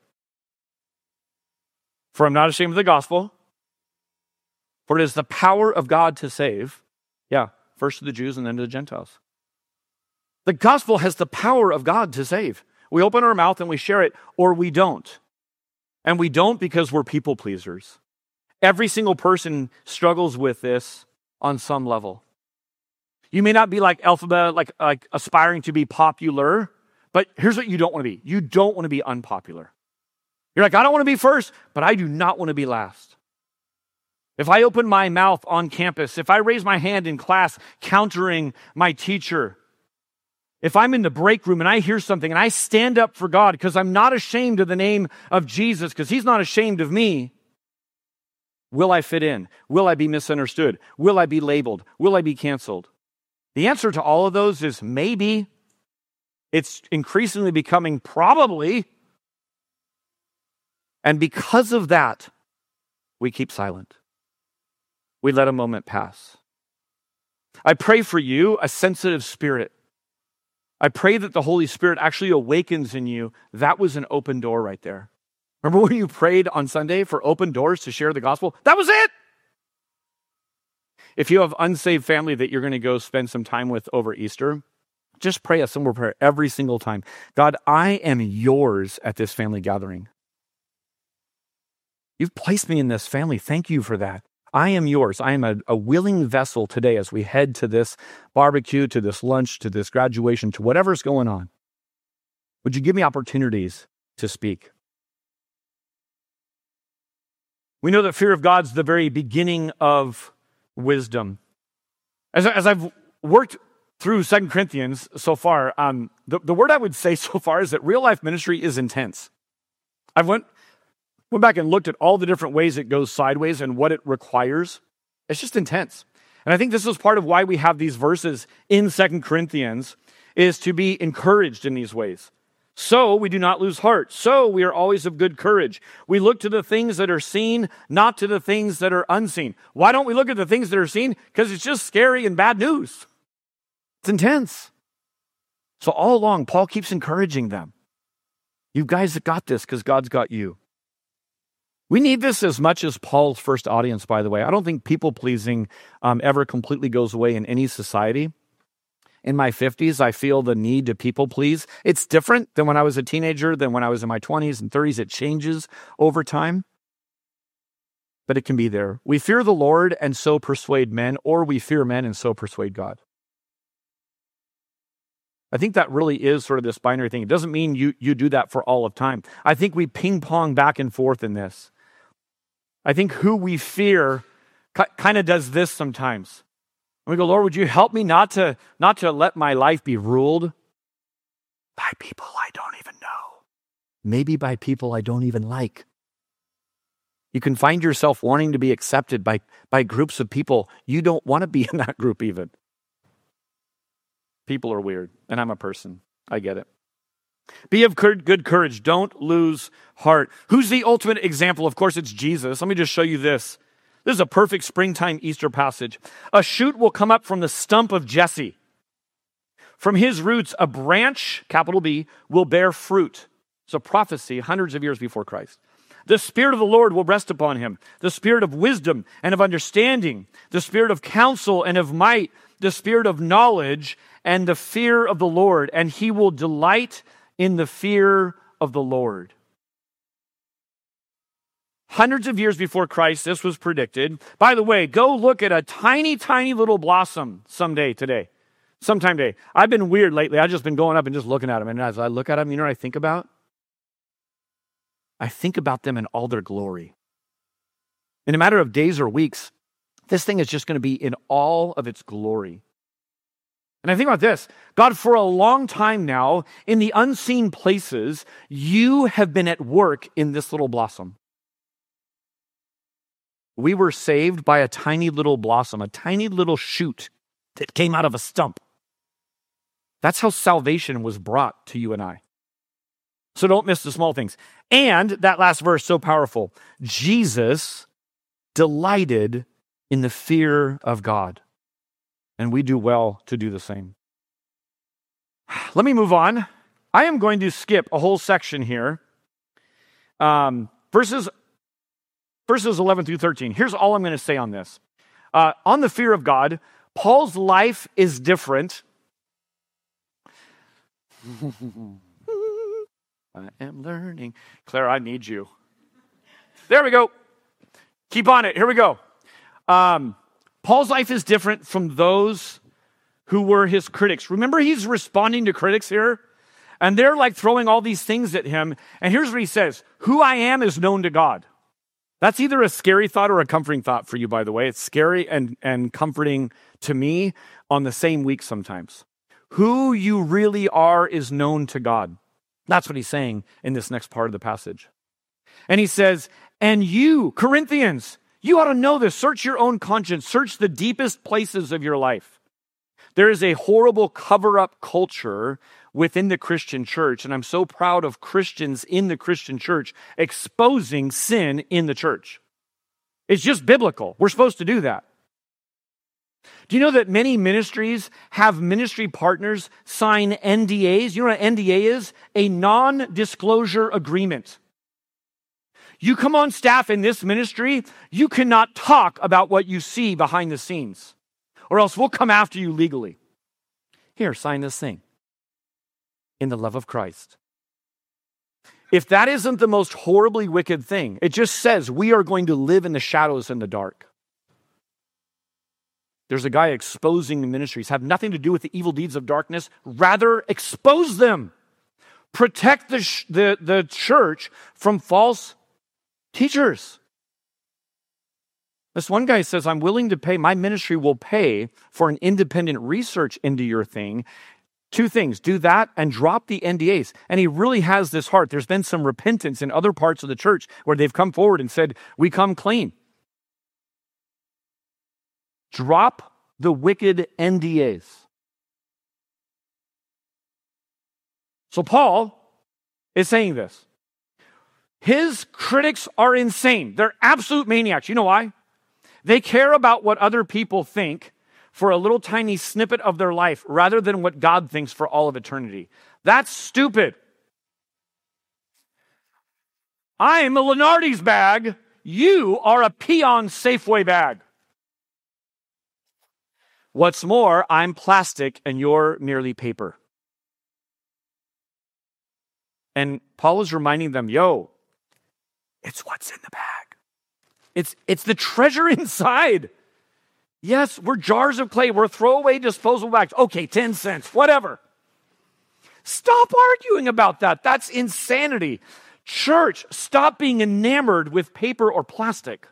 For I'm not ashamed of the gospel, for it is the power of God to save. Yeah, first to the Jews and then to the Gentiles. The gospel has the power of God to save. We open our mouth and we share it, or we don't. And we don't because we're people pleasers. Every single person struggles with this on some level. You may not be like Elphaba, like, like aspiring to be popular, but here's what you don't want to be. You don't want to be unpopular. You're like, I don't want to be first, but I do not want to be last. If I open my mouth on campus, if I raise my hand in class countering my teacher, if I'm in the break room and I hear something and I stand up for God because I'm not ashamed of the name of Jesus because he's not ashamed of me, will I fit in? Will I be misunderstood? Will I be labeled? Will I be canceled? The answer to all of those is maybe. It's increasingly becoming probably. And because of that, we keep silent. We let a moment pass. I pray for you a sensitive spirit. I pray that the Holy Spirit actually awakens in you. That was an open door right there. Remember when you prayed on Sunday for open doors to share the gospel? That was it. If you have unsaved family that you're going to go spend some time with over Easter, just pray a simple prayer every single time. God, I am yours at this family gathering. You've placed me in this family. Thank you for that. I am yours. I am a, a willing vessel today as we head to this barbecue, to this lunch, to this graduation, to whatever's going on. Would you give me opportunities to speak? We know that fear of God's the very beginning of wisdom. As, as I've worked through Second Corinthians so far, um, the, the word I would say so far is that real life ministry is intense. I went, went back and looked at all the different ways it goes sideways and what it requires. It's just intense. And I think this is part of why we have these verses in Second Corinthians, is to be encouraged in these ways. So we do not lose heart. So we are always of good courage. We look to the things that are seen, not to the things that are unseen. Why don't we look at the things that are seen? Because it's just scary and bad news. It's intense. So all along, Paul keeps encouraging them. You guys have got this because God's got you. We need this as much as Paul's first audience, by the way. I don't think people-pleasing um, ever completely goes away in any society. In my fifties, I feel the need to people-please. It's different than when I was a teenager, than when I was in my twenties and thirties. It changes over time, but it can be there. We fear the Lord and so persuade men, or we fear men and so persuade God. I think that really is sort of this binary thing. It doesn't mean you, you do that for all of time. I think we ping-pong back and forth in this. I think who we fear kind of does this sometimes. And we go, Lord, would you help me not to, not to let my life be ruled by people I don't even know. Maybe by people I don't even like. You can find yourself wanting to be accepted by, by groups of people you don't want to be in that group even. People are weird, and I'm a person. I get it. Be of good courage. Don't lose heart. Who's the ultimate example? Of course, it's Jesus. Let me just show you this. This is a perfect springtime Easter passage. A shoot will come up from the stump of Jesse. From his roots, a branch, capital B, will bear fruit. It's a prophecy hundreds of years before Christ. The Spirit of the Lord will rest upon him. The Spirit of wisdom and of understanding. The Spirit of counsel and of might. The Spirit of knowledge and the fear of the Lord. And he will delight in the fear of the Lord. Hundreds of years before Christ, this was predicted. By the way, go look at a tiny, tiny little blossom someday today. Sometime today. I've been weird lately. I've just been going up and just looking at them. And as I look at them, you know what I think about? I think about them in all their glory. In a matter of days or weeks, this thing is just going to be in all of its glory. And I think about this. God, for a long time now, in the unseen places, you have been at work in this little blossom. We were saved by a tiny little blossom, a tiny little shoot that came out of a stump. That's how salvation was brought to you and I. So don't miss the small things. And that last verse, so powerful. Jesus delighted in the fear of God. And we do well to do the same. Let me move on. I am going to skip a whole section here. Um, verses, verses eleven through thirteen. Here's all I'm going to say on this. Uh, on the fear of God, Paul's life is different. I am learning. Claire, I need you. There we go. Keep on it. Here we go. Um, Paul's life is different from those who were his critics. Remember, he's responding to critics here, and they're like throwing all these things at him. And here's what he says. Who I am is known to God. That's either a scary thought or a comforting thought for you, by the way. It's scary and, and comforting to me on the same week sometimes. Who you really are is known to God. That's what he's saying in this next part of the passage. And he says, and you, Corinthians, you ought to know this. Search your own conscience. Search the deepest places of your life. There is a horrible cover-up culture within the Christian church, and I'm so proud of Christians in the Christian church exposing sin in the church. It's just biblical. We're supposed to do that. Do you know that many ministries have ministry partners sign N D As? You know what an N D A is? A non-disclosure agreement. You come on staff in this ministry, you cannot talk about what you see behind the scenes, or else we'll come after you legally. Here, sign this thing. In the love of Christ. If that isn't the most horribly wicked thing, it just says we are going to live in the shadows and the dark. There's a guy exposing the ministries, have nothing to do with the evil deeds of darkness, rather expose them. Protect the, sh- the, the church from false teachers. This one guy says, I'm willing to pay, my ministry will pay for an independent research into your thing. Two things, do that and drop the N D As. And he really has this heart. There's been some repentance in other parts of the church where they've come forward and said, we come clean. Drop the wicked N D As. So Paul is saying this. His critics are insane. They're absolute maniacs. You know why? They care about what other people think for a little tiny snippet of their life rather than what God thinks for all of eternity. That's stupid. I'm a Lenardi's bag. You are a Peon Safeway bag. What's more, I'm plastic and you're merely paper. And Paul is reminding them, yo, it's what's in the bag. It's, it's the treasure inside. Yes, we're jars of clay. We're throwaway disposable bags. Okay, ten cents, whatever. Stop arguing about that. That's insanity. Church, stop being enamored with paper or plastic.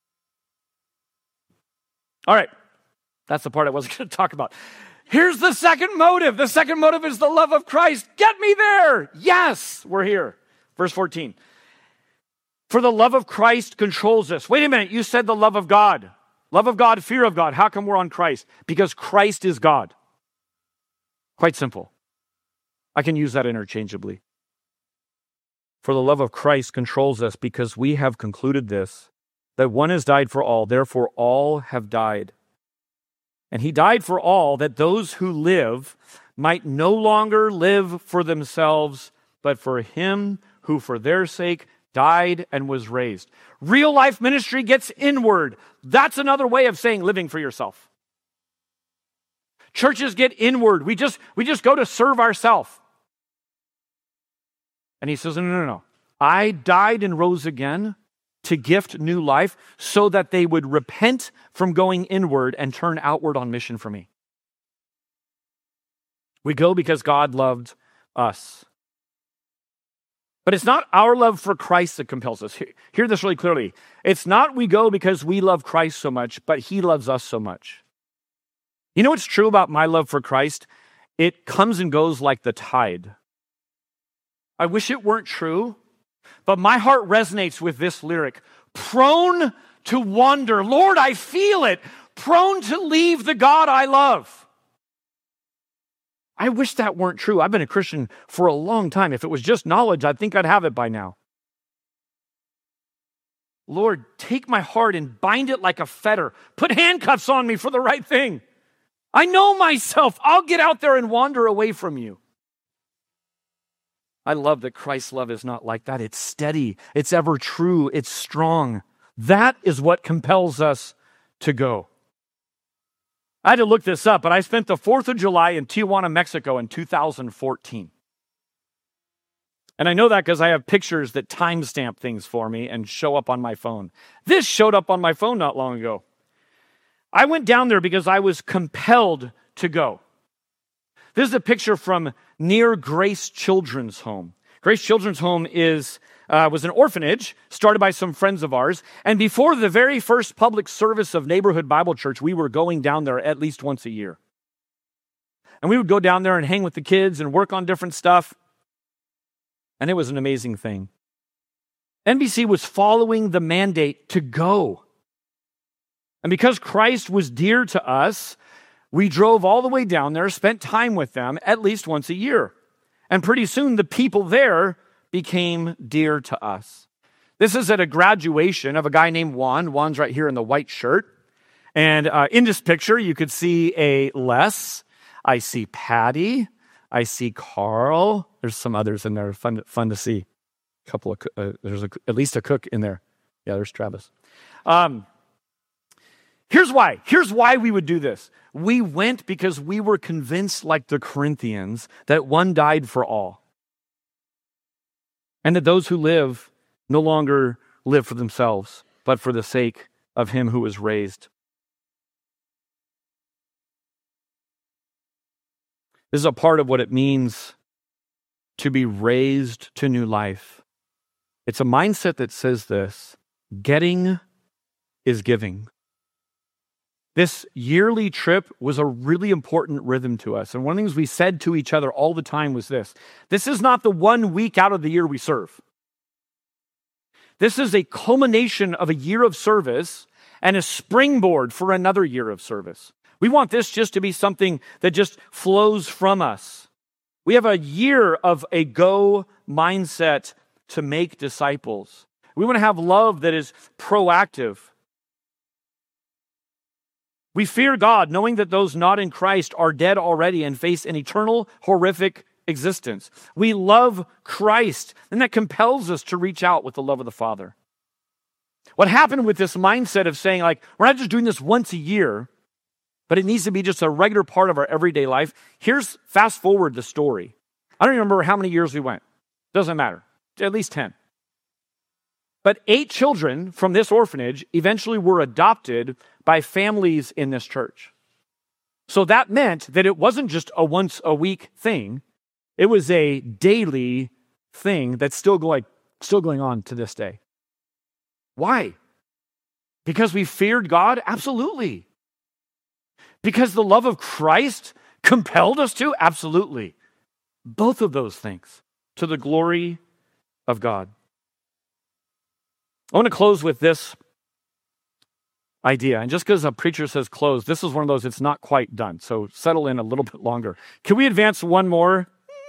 All right. That's the part I wasn't going to talk about. Here's the second motive. The second motive is the love of Christ. Get me there. Yes, we're here. Verse fourteen. For the love of Christ controls us. Wait a minute. You said the love of God. Love of God, fear of God. How come we're on Christ? Because Christ is God. Quite simple. I can use that interchangeably. For the love of Christ controls us because we have concluded this, that one has died for all, therefore all have died. And he died for all, that those who live might no longer live for themselves, but for him who for their sake died and was raised. Real life ministry gets inward. That's another way of saying living for yourself. Churches get inward. We just, we just go to serve ourselves. And he says, no, no, no. I died and rose again to gift new life so that they would repent from going inward and turn outward on mission for me. We go because God loved us. But it's not our love for Christ that compels us. Hear this really clearly. It's not we go because we love Christ so much, but he loves us so much. You know what's true about my love for Christ? It comes and goes like the tide. I wish it weren't true, but my heart resonates with this lyric. Prone to wander. Lord, I feel it. Prone to leave the God I love. I wish that weren't true. I've been a Christian for a long time. If it was just knowledge, I think I'd have it by now. Lord, take my heart and bind it like a fetter. Put handcuffs on me for the right thing. I know myself. I'll get out there and wander away from you. I love that Christ's love is not like that. It's steady. It's ever true. It's strong. That is what compels us to go. I had to look this up, but I spent the fourth of July in Tijuana, Mexico in two thousand fourteen. And I know that because I have pictures that timestamp things for me and show up on my phone. This showed up on my phone not long ago. I went down there because I was compelled to go. This is a picture from near Grace Children's Home. Grace Children's Home is uh, was an orphanage started by some friends of ours. And before the very first public service of Neighborhood Bible Church, we were going down there at least once a year. And we would go down there and hang with the kids and work on different stuff. And it was an amazing thing. N B C was following the mandate to go. And because Christ was dear to us, we drove all the way down there, spent time with them at least once a year. And pretty soon the people there became dear to us. This is at a graduation of a guy named Juan. Juan's right here in the white shirt. And uh, in this picture, you could see a Les. I see Patty. I see Carl. There's some others in there. Fun, fun to see. A couple of, uh, there's a, at least a cook in there. Yeah, there's Travis. Um, here's why. Here's why we would do this. We went because we were convinced, like the Corinthians, that one died for all. And that those who live no longer live for themselves, but for the sake of him who was raised. This is a part of what it means to be raised to new life. It's a mindset that says this: getting is giving. This yearly trip was a really important rhythm to us. And one of the things we said to each other all the time was this: this is not the one week out of the year we serve. This is a culmination of a year of service and a springboard for another year of service. We want this just to be something that just flows from us. We have a year of a go mindset to make disciples. We want to have love that is proactive. We fear God, knowing that those not in Christ are dead already and face an eternal, horrific existence. We love Christ, and that compels us to reach out with the love of the Father. What happened with this mindset of saying, like, we're not just doing this once a year, but it needs to be just a regular part of our everyday life. Here's, fast forward the story. I don't remember how many years we went. Doesn't matter. At least ten. But eight children from this orphanage eventually were adopted by families in this church. So that meant that it wasn't just a once a week thing. It was a daily thing that's still going, still going on to this day. Why? Because we feared God? Absolutely. Because the love of Christ compelled us to? Absolutely. Both of those things to the glory of God. I want to close with this idea. And just because a preacher says close, this is one of those, it's not quite done. So settle in a little bit longer. Can we advance one more?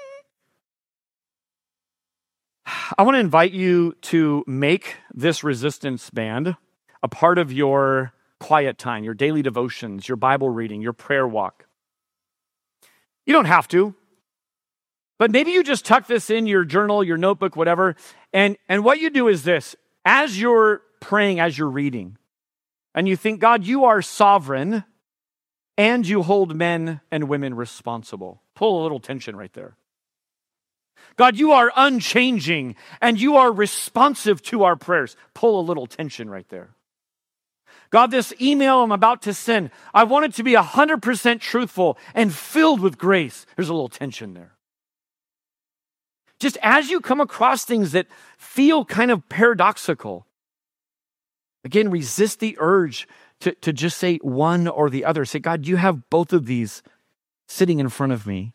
I want to invite you to make this resistance band a part of your quiet time, your daily devotions, your Bible reading, your prayer walk. You don't have to, but maybe you just tuck this in your journal, your notebook, whatever. And, and what you do is this: as you're praying, as you're reading, and you think, God, you are sovereign, and you hold men and women responsible. Pull a little tension right there. God, you are unchanging and you are responsive to our prayers. Pull a little tension right there. God, this email I'm about to send, I want it to be one hundred percent truthful and filled with grace. There's a little tension there. Just as you come across things that feel kind of paradoxical, again, resist the urge to, to just say one or the other. Say, God, you have both of these sitting in front of me.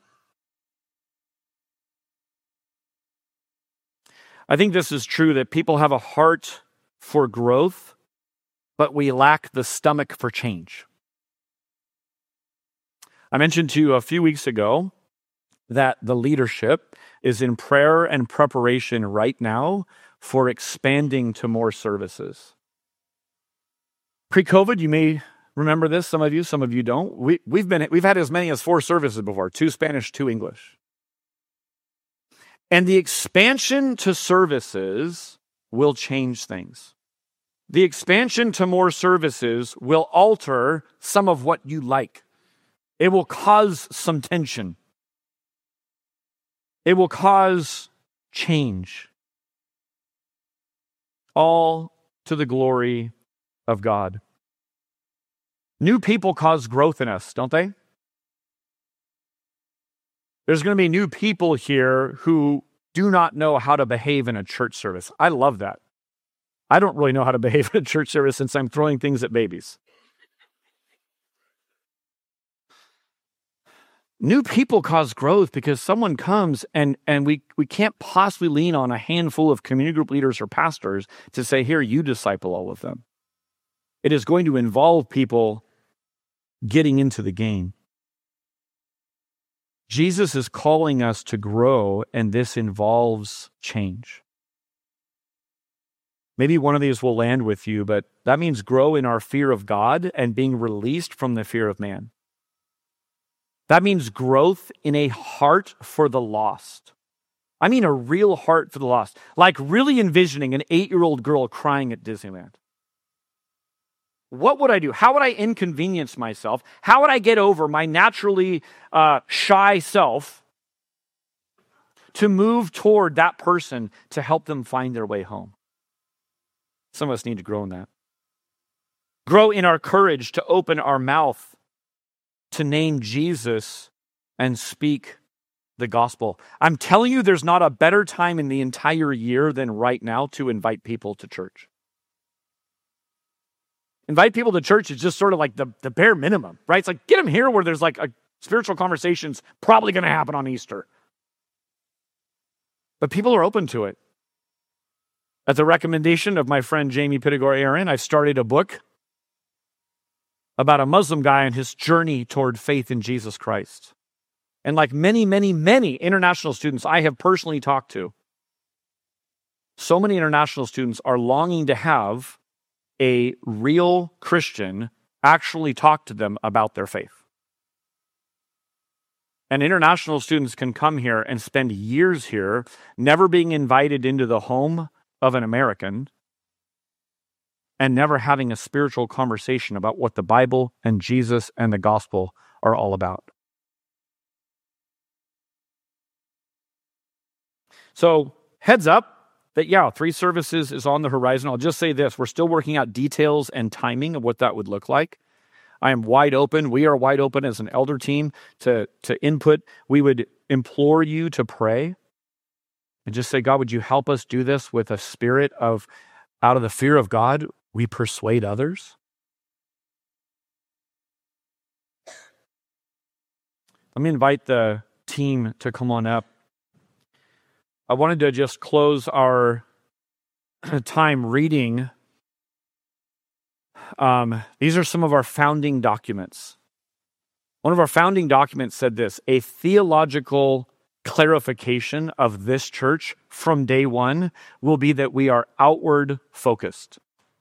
I think this is true that people have a heart for growth, but we lack the stomach for change. I mentioned to you a few weeks ago that the leadership is in prayer and preparation right now for expanding to more services. Pre-COVID, you may remember this, some of you, some of you don't. We, we've been we've had as many as four services before, two Spanish, two English. And the expansion to services will change things. The expansion to more services will alter some of what you like. It will cause some tension. It will cause change. All to the glory of God. New people cause growth in us, don't they? There's going to be new people here who do not know how to behave in a church service. I love that. I don't really know how to behave in a church service since I'm throwing things at babies. New people cause growth because someone comes and, and we, we can't possibly lean on a handful of community group leaders or pastors to say, here, you disciple all of them. It is going to involve people getting into the game. Jesus is calling us to grow, and this involves change. Maybe one of these will land with you, but that means grow in our fear of God and being released from the fear of man. That means growth in a heart for the lost. I mean a real heart for the lost, like really envisioning an eight-year-old girl crying at Disneyland. What would I do? How would I inconvenience myself? How would I get over my naturally uh, shy self to move toward that person to help them find their way home? Some of us need to grow in that. Grow in our courage to open our mouth to name Jesus and speak the gospel. I'm telling you, there's not a better time in the entire year than right now to invite people to church. Invite people to church is just sort of like the, the bare minimum, right? It's like, get them here where there's like a spiritual conversation's probably going to happen on Easter. But people are open to it. At the recommendation of my friend Jamie Pitagor Aaron, I've started a book about a Muslim guy and his journey toward faith in Jesus Christ. And like many, many, many international students I have personally talked to, so many international students are longing to have a real Christian actually talk to them about their faith. And international students can come here and spend years here, never being invited into the home of an American, and never having a spiritual conversation about what the Bible and Jesus and the gospel are all about. So, heads up that, yeah, three services is on the horizon. I'll just say this. We're still working out details and timing of what that would look like. I am wide open. We are wide open as an elder team to, to input. We would implore you to pray and just say, God, would you help us do this with a spirit of, out of the fear of God, we persuade others? Let me invite the team to come on up. I wanted to just close our time reading. Um, these are some of our founding documents. One of our founding documents said this: a theological clarification of this church from day one will be that we are outward focused.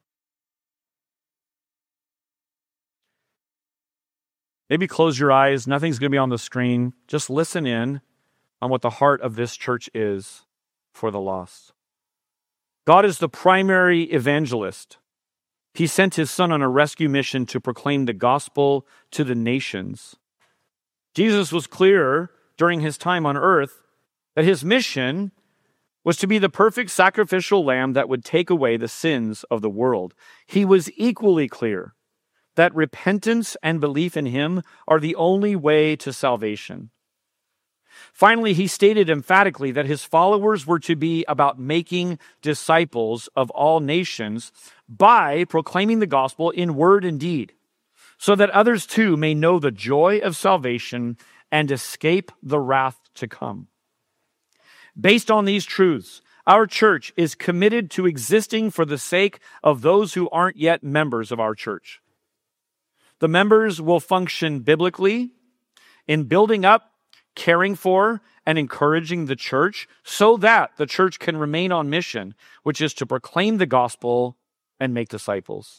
Maybe close your eyes. Nothing's going to be on the screen. Just listen in on what the heart of this church is for the lost. God is the primary evangelist. He sent his son on a rescue mission to proclaim the gospel to the nations. Jesus was clear during his time on earth that his mission was to be the perfect sacrificial lamb that would take away the sins of the world. He was equally clear that repentance and belief in him are the only way to salvation. Finally, he stated emphatically that his followers were to be about making disciples of all nations by proclaiming the gospel in word and deed, so that others too may know the joy of salvation and escape the wrath to come. Based on these truths, our church is committed to existing for the sake of those who aren't yet members of our church. The members will function biblically in building up, caring for, and encouraging the church so that the church can remain on mission, which is to proclaim the gospel and make disciples.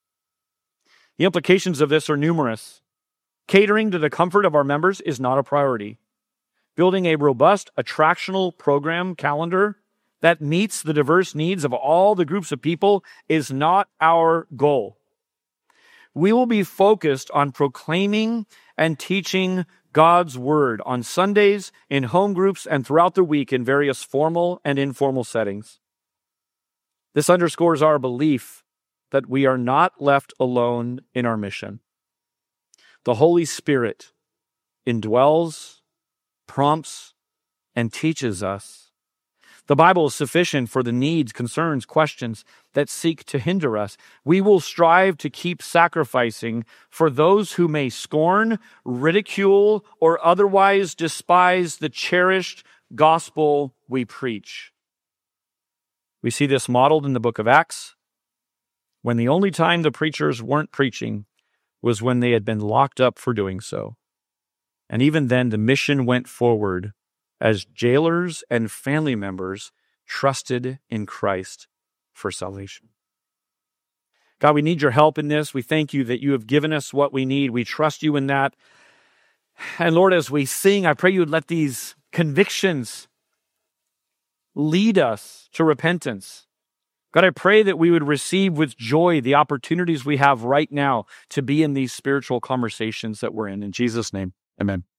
The implications of this are numerous. Catering to the comfort of our members is not a priority. Building a robust attractional program calendar that meets the diverse needs of all the groups of people is not our goal. We will be focused on proclaiming and teaching God's word on Sundays, in home groups, and throughout the week in various formal and informal settings. This underscores our belief that we are not left alone in our mission. The Holy Spirit indwells, prompts, and teaches us. The Bible is sufficient for the needs, concerns, questions that seek to hinder us. We will strive to keep sacrificing for those who may scorn, ridicule, or otherwise despise the cherished gospel we preach. We see this modeled in the book of Acts, when the only time the preachers weren't preaching was when they had been locked up for doing so. And even then, the mission went forward as jailers and family members trusted in Christ for salvation. God, we need your help in this. We thank you that you have given us what we need. We trust you in that. And Lord, as we sing, I pray you would let these convictions lead us to repentance. God, I pray that we would receive with joy the opportunities we have right now to be in these spiritual conversations that we're in. In Jesus' name, amen.